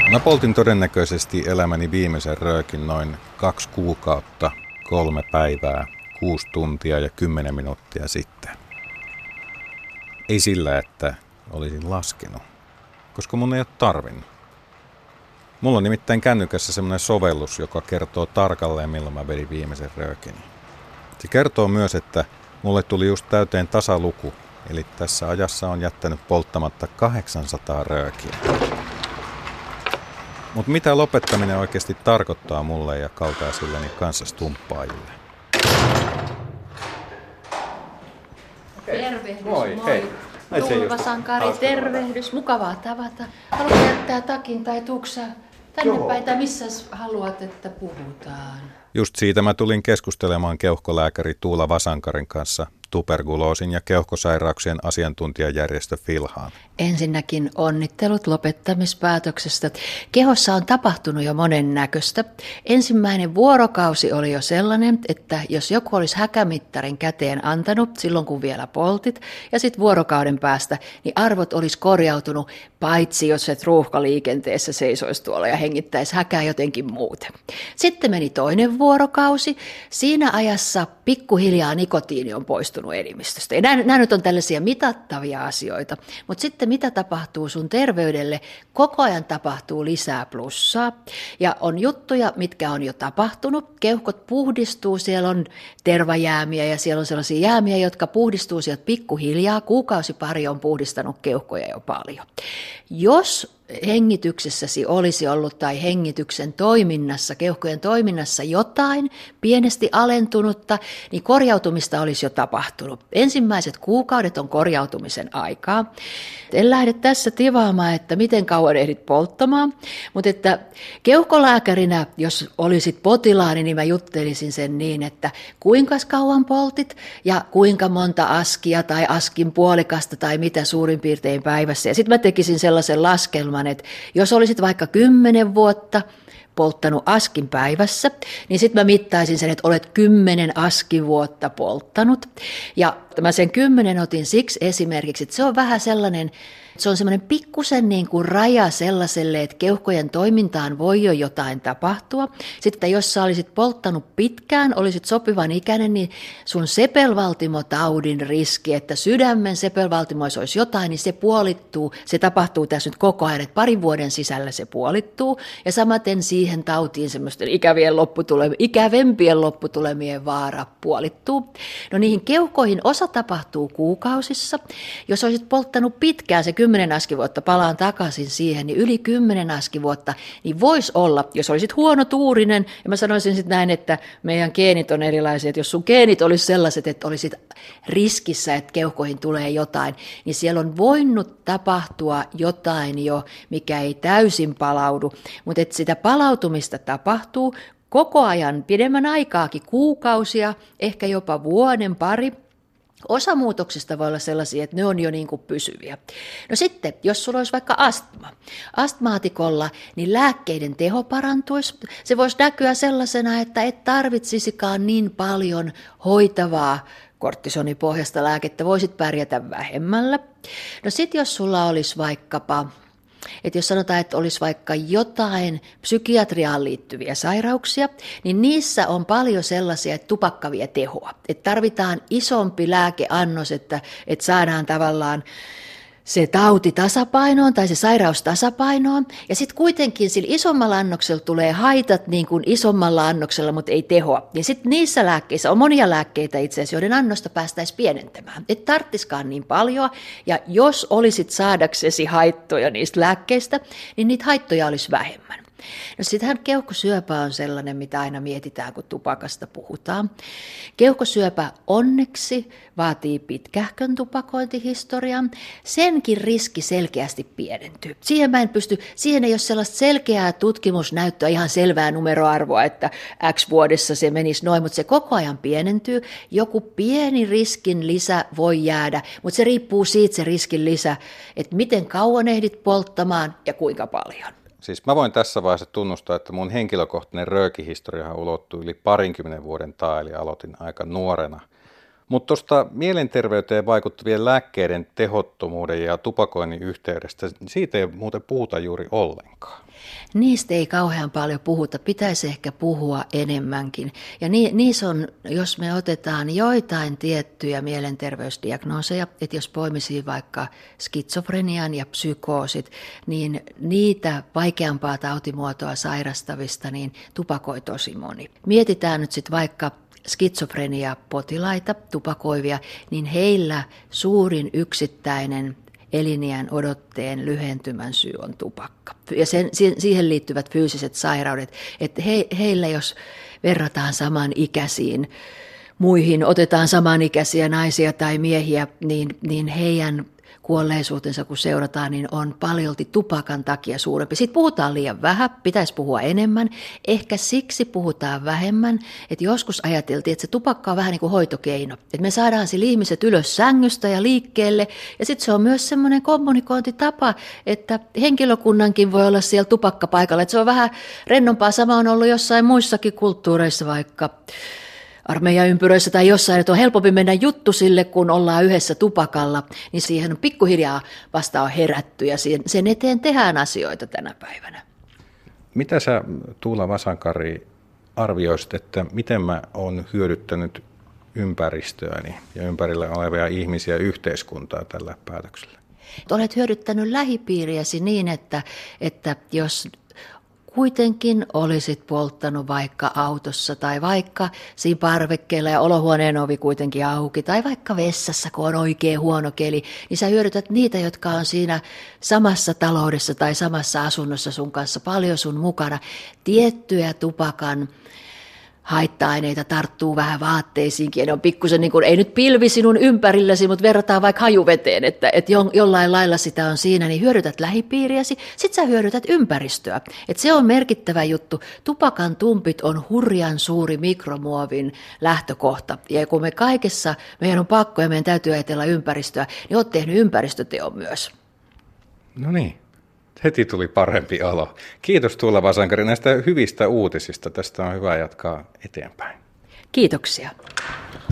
Mä poltin todennäköisesti elämäni viimeisen röökin noin 2 kuukautta, 3 päivää, 6 tuntia ja 10 minuuttia sitten. Ei sillä, että olisin laskenut, koska mun ei ole tarvinnut. Mulla on nimittäin kännykässä semmoinen sovellus, joka kertoo tarkalleen, milloin mä vedin viimeisen röökini. Se kertoo myös, että mulle tuli just täyteen tasaluku, eli tässä ajassa on jättänyt polttamatta 800 röökiä. Mutta mitä lopettaminen oikeasti tarkoittaa mulle ja kaltaisilleni kanssastumppaajille? Tervehdys, Moi, hei. Tulvasankari, tervehdys, mukavaa tavata. Haluatko jättää takin tai tuksa tänne päin, tai missä haluat, että puhutaan? Just siitä mä tulin keskustelemaan keuhkolääkäri Tuula Vasankarin kanssa, tuberkuloosin ja keuhkosairauksien asiantuntijajärjestö Filhaan. Ensinnäkin onnittelut lopettamispäätöksestä. Kehossa on tapahtunut jo monennäköistä. Ensimmäinen vuorokausi oli jo sellainen, että jos joku olisi häkämittarin käteen antanut silloin kun vielä poltit, ja sitten vuorokauden päästä, niin arvot olisi korjautunut, paitsi jos et ruuhkaliikenteessä seisoisi tuolla ja hengittäisi häkää jotenkin muuten. Sitten meni toinen vuorokausi. Siinä ajassa pikkuhiljaa nikotiini on poistunut elimistöstä. Ja nämä nyt on tällaisia mitattavia asioita, mutta sitten mitä tapahtuu sun terveydelle? Koko ajan tapahtuu lisää plussaa ja on juttuja, mitkä on jo tapahtunut. Keuhkot puhdistuu, siellä on tervajäämiä ja siellä on sellaisia jäämiä, jotka puhdistuu sieltä pikkuhiljaa. Kuukausi pari on puhdistanut keuhkoja jo paljon. Jos hengityksessäsi olisi ollut tai hengityksen toiminnassa, keuhkojen toiminnassa jotain pienesti alentunutta, niin korjautumista olisi jo tapahtunut. Ensimmäiset kuukaudet on korjautumisen aikaa. En lähde tässä tivaamaan, että miten kauan ehdit polttamaan, mutta että keuhkolääkärinä, jos olisit potilaani, niin mä juttelisin sen niin, että kuinka kauan poltit ja kuinka monta askia tai askin puolikasta tai mitä suurin piirtein päivässä. Ja sitten mä tekisin sellaisen laskelman, että jos olisit vaikka 10 vuotta polttanut askin päivässä, niin sitten mä mittaisin sen, että olet 10 askivuotta polttanut. Ja mä sen 10 otin siksi esimerkiksi, että se on vähän sellainen, se on semmoinen pikkusen niin kuin raja sellaiselle, että keuhkojen toimintaan voi jo jotain tapahtua. Sitten jos sä olisit polttanut pitkään, olisit sopivan ikäinen, niin sun sepelvaltimotaudin riski, että sydämen sepelvaltimoissa olisi jotain, niin se puolittuu. Se tapahtuu tässä nyt koko ajan, että 2 vuoden sisällä se puolittuu. Ja samaten siihen tautiin semmoisten ikävempien lopputulemien vaara puolittuu. No niihin keuhkoihin osa tapahtuu kuukausissa. Jos olisit polttanut pitkään se 10 askivuotta, palaan takaisin siihen, niin yli 10 askivuotta, niin voisi olla, jos olisit huonotuurinen, ja mä sanoisin sitten näin, että meidän geenit on erilaisia, että jos sun geenit olisi sellaiset, että olisit riskissä, että keuhkoihin tulee jotain, niin siellä on voinut tapahtua jotain jo, mikä ei täysin palaudu, mutta että sitä palautumista tapahtuu koko ajan pidemmän aikaakin, kuukausia, ehkä jopa vuoden, pari. Osa muutoksista voi olla sellaisia, että ne on jo niin kuin pysyviä. No sitten, jos sulla olisi vaikka astmaatikolla, niin lääkkeiden teho parantuisi. Se voisi näkyä sellaisena, että et tarvitsisikaan niin paljon hoitavaa kortisonipohjaista lääkettä, voisit pärjätä vähemmällä. No sitten, jos sulla olisi vaikkapa, että jos sanotaan, että olisi vaikka jotain psykiatriaan liittyviä sairauksia, niin niissä on paljon sellaisia, että tupakka vie tehoa. Että tarvitaan isompi lääkeannos, että saadaan tavallaan se tauti tasapainoon tai se sairaus tasapainoon. Ja sitten kuitenkin sillä isommalla annoksella tulee haitat niin kuin isommalla annoksella, mutta ei tehoa. Ja sitten niissä lääkkeissä on monia lääkkeitä itse asiassa, joiden annosta päästäisiin pienentämään. Et tarttiskaan niin paljon. Ja jos olisit saadaksesi haittoja niistä lääkkeistä, niin niitä haittoja olisi vähemmän. No sittenhän keuhkosyöpä on sellainen, mitä aina mietitään, kun tupakasta puhutaan. Keuhkosyöpä onneksi vaatii pitkähkön tupakointihistorian. Senkin riski selkeästi pienentyy. Siihen ei ole sellaista selkeää tutkimusnäyttöä, ihan selvää numeroarvoa, että X vuodessa se menisi noin, mutta se koko ajan pienentyy. Joku pieni riskin lisä voi jäädä, mutta se riippuu siitä se riskin lisä, että miten kauan ehdit polttamaan ja kuinka paljon. Siis mä voin tässä vaiheessa tunnustaa, että mun henkilökohtainen röökihistoriahan ulottui yli 20 vuoden taa, eli aloitin aika nuorena. Mutta tuosta mielenterveyteen vaikuttavien lääkkeiden tehottomuuden ja tupakoinnin yhteydestä, siitä ei muuten puhuta juuri ollenkaan. Niistä ei kauhean paljon puhuta, pitäisi ehkä puhua enemmänkin. Ja niissä on, jos me otetaan joitain tiettyjä mielenterveysdiagnooseja, että jos poimisi vaikka skitsofrenian ja psykoosit, niin niitä vaikeampaa tautimuotoa sairastavista niin tupakoi tosi moni. Mietitään nyt sitten vaikka skitsofrenia-potilaita, tupakoivia, niin heillä suurin yksittäinen eliniän odotteen lyhentymän syy on tupakka. Ja siihen liittyvät fyysiset sairaudet, että heillä jos verrataan samanikäisiin muihin, otetaan samanikäisiä naisia tai miehiä, niin heidän kuolleisuutensa kun seurataan, niin on paljolti tupakan takia suurempi. Sitten puhutaan liian vähän, pitäisi puhua enemmän. Ehkä siksi puhutaan vähemmän, että joskus ajateltiin, että se tupakka on vähän niin kuin hoitokeino. Että me saadaan sillä ihmiset ylös sängystä ja liikkeelle. Ja sitten se on myös semmoinen kommunikointitapa, että henkilökunnankin voi olla siellä tupakkapaikalla. Että se on vähän rennompaa. Sama on ollut jossain muissakin kulttuureissa, vaikka armeijaympyröissä tai jossain, että on helpompi mennä juttu sille, kun ollaan yhdessä tupakalla, niin siihen on pikkuhiljaa vasta on herätty ja sen eteen tehdään asioita tänä päivänä. Mitä sä, Tuula Vasankari, arvioisit, että miten mä oon hyödyttänyt ympäristöäni ja ympärillä olevia ihmisiä ja yhteiskuntaa tällä päätöksellä? Olet hyödyttänyt lähipiiriäsi niin, että jos kuitenkin olisit polttanut vaikka autossa tai vaikka siinä parvekkeella ja olohuoneen ovi kuitenkin auki tai vaikka vessassa, kun on oikein huono keli, niin sä hyödytät niitä, jotka on siinä samassa taloudessa tai samassa asunnossa sun kanssa paljon sun mukana. Tiettyjä tupakan haitta-aineita tarttuu vähän vaatteisiinkin, ja ne on pikkusen niin kuin, ei nyt pilvi sinun ympärilläsi, mutta verrataan vaikka hajuveteen, että jollain lailla sitä on siinä, niin hyödytät lähipiiriäsi, sit sä hyödytät ympäristöä. Että se on merkittävä juttu. Tupakan tumpit on hurjan suuri mikromuovin lähtökohta, ja kun me kaikessa, meidän on pakko ja meidän täytyy ajatella ympäristöä, niin oot tehnyt ympäristöteon myös. No niin. Heti tuli parempi olo. Kiitos Tuula Vasankari näistä hyvistä uutisista. Tästä on hyvä jatkaa eteenpäin. Kiitoksia.